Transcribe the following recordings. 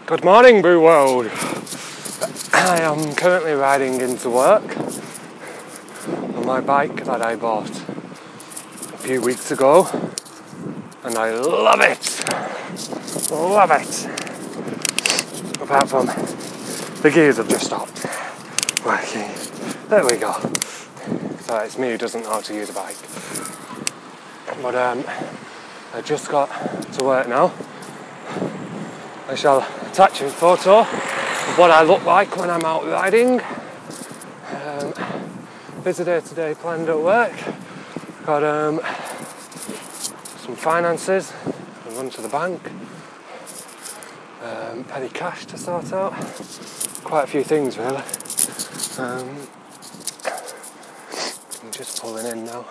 Good morning, Boo World. I am currently riding into work on my bike that I bought a few weeks ago, and I love it. Love it. Apart from the gears have just stopped working. There we go. So it's me who doesn't know how to use a bike. But I just got to work now. I shall attach a photo of what I look like when I'm out riding. Busy day today planned at work. Got some finances to run to the bank. Petty cash to sort out. Quite a few things really. I'm just pulling in now.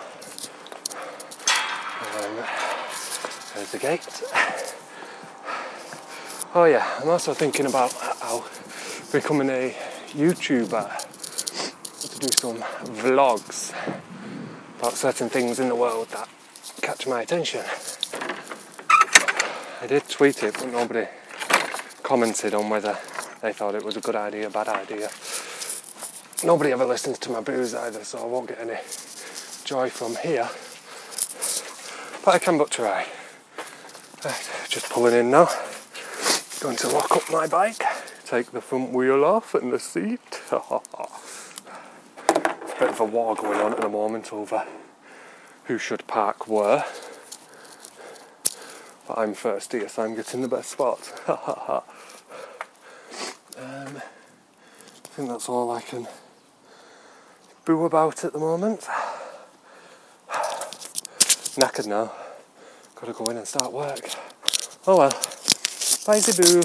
There's the gate. Oh yeah, I'm also thinking about how becoming a YouTuber, to do some vlogs about certain things in the world that catch my attention. I did tweet it, but nobody commented on whether they thought it was a good idea, bad idea. Nobody ever listens to my booze either, so I won't get any joy from here. But I can but try. Right, just pulling in now. Going to lock up my bike, take the front wheel off and the seat. There's a bit of a war going on at the moment over who should park where. But I'm first here, so I'm getting the best spot. I think that's all I can boo about at the moment. Knackered now. Gotta go in and start work. Oh well. Bye, boo.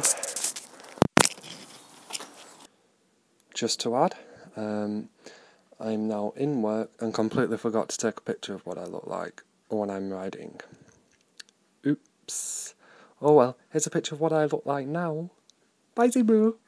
Just to add, I'm now in work and completely forgot to take a picture of what I look like when I'm riding. Oops. Oh well, here's a picture of what I look like now. Bye, boo.